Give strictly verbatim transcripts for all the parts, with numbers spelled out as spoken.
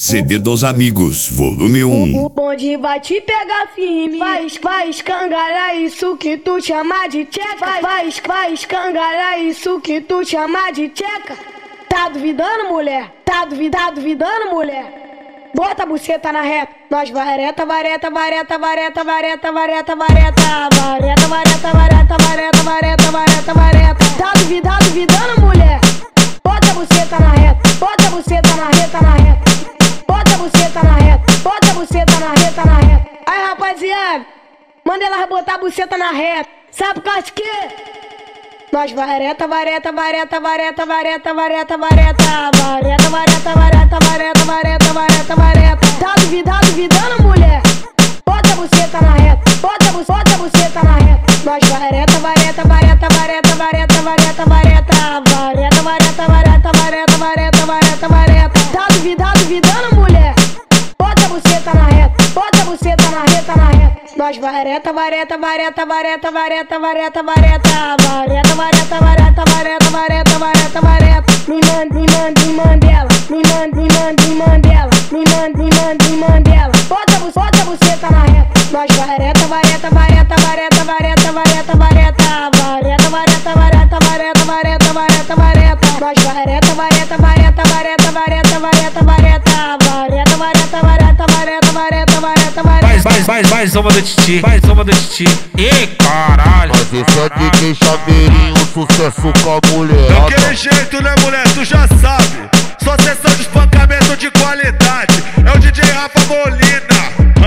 C D dos Amigos, volume um. O bonde vai te pegar firme, vai, vai escangalhar isso que tu chama de tcheca. Vai, vai, vai escangalhar isso que tu chama de tcheca. Tá duvidando, mulher? Tá duvidando, duvidando, mulher? Bota a buceta na reta, nós vareta, vareta, vareta, vareta, vareta, vareta, vareta, vareta, vareta, vareta, vareta, vareta, vareta, vareta. Tá duvidando, duvidando, mulher? Bota a buceta na reta, bota a buceta na reta, na reta. Bota a buceta na reta, bota a buceta na reta, na reta. Aí, rapaziada, manda ela botar a buceta na reta. Sabe por causa de quê? Nós vareta, vareta, vareta, vareta, vareta, vareta, vareta, vareta, vareta, vareta, vareta, vareta, vareta, vareta. Tá duvidando, duvidando, mulher? Bota a buceta na reta, bota a bota a buceta na reta. Nós vareta, vareta, vareta, vareta, vareta, vareta, vareta, vareta, vareta, vareta, vareta, vareta, vareta, vareta. Tá duvidando, duvidando, mulher? Bota a buceta na reta, bota a buceta na reta, na reta. Nós vareta, vareta, vareta, vareta, vareta, vareta, vareta, vareta, vareta, vareta, vareta, vareta, vareta, vareta. Me manda, me manda, me mandela, me manda, me manda, me mandela, me manda, me manda, me mandela. Bota a bota a buceta na reta. Nós vareta, vareta, vareta, vareta, vareta, vareta, vareta, vareta, vareta, vareta, vareta, vareta, vareta, vareta. Nós vareta, vareta, vareta, vareta, vareta, vareta, vareta, vareta, vareta, vareta, vareta, vareta, vareta, vareta. Mais, mais, mais, mais uma do Titi, mais uma do Titi. Ih, caralho. Mas esse é D J Chaveirinho, sucesso com a mulher. Daquele jeito, né, mulher? Tu já sabe. Só sessão de espancamento de qualidade. É o D J Rafa Molina.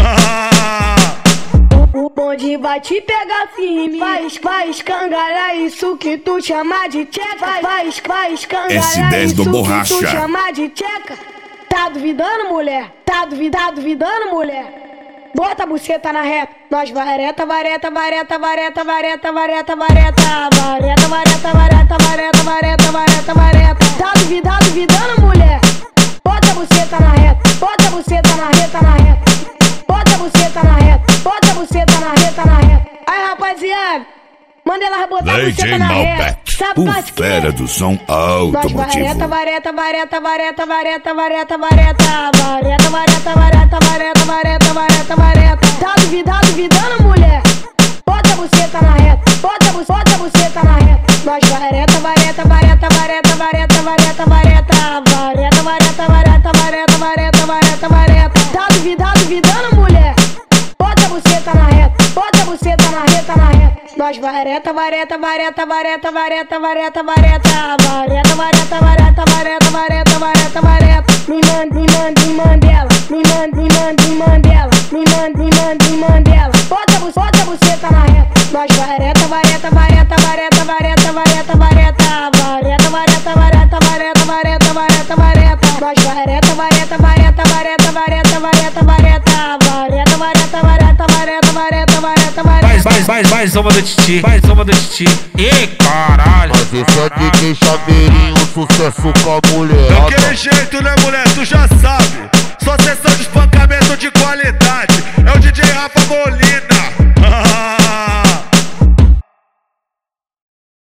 O bonde vai te pegar firme, vai, vai escangalhar isso que tu chama de tcheca. Vai, vai, vai escangalhar S dez do isso Borracha. que tu chama de tcheca. Tá duvidando, mulher? Tá duvidando, duvidando, mulher? Bota a buceta na reta, nós vareta, vareta, vareta, vareta, vareta, vareta, vareta, vareta, vareta, vareta, vareta, vareta, vareta, vareta. Tá duvidando, duvidando, mulher? Bota a buceta na reta, bota a buceta na reta, na reta. Bota a buceta na reta, bota a buceta na reta, na reta. Aí, rapaziada, manda ela botar a buceta na reta. Sabe o fera do som automotivo. Vareta, vareta, vareta, vareta, vareta, vareta, vareta, vareta, vareta, vareta, vareta, vareta, vareta, vareta. Tá duvidando, duvidando, mulher? Bota a buceta na reta, bota a bota a buceta na reta. Nós vareta, vareta, vareta, vareta, vareta, vareta, vareta, vareta, vareta, vareta, vareta, vareta, vareta, vareta. Tá duvidando, duvidando, mulher? Bota a buceta na reta, bota a buceta na reta, na reta. Nós vareta, vareta, vareta, vareta, vareta, vareta, vareta, vareta, vareta, vareta, vareta, vareta, vareta, vareta. Me manda, me manda, me mandela, me manda, me manda, me mandela, me manda, me manda, me mandela. Bota a bota a buceta na reta. Nós vareta, vareta, vareta, vareta, vareta, vareta, vareta, vareta, vareta, vareta, vareta, vareta, vareta, vareta. Nós vareta, vareta, vareta, vareta, vareta, vareta, vareta, vareta, vareta, vareta, vareta, vareta, vareta, vareta. Mais, mais, mais, mais uma do Titi, mais uma do Titi. Ih, caralho. Mas esse é D J Chaveirinho, sucesso com a mulher. Daquele jeito, né, mulher? Tu já sabe. Só sessão de espancamento de qualidade. É o D J Rafa Molina.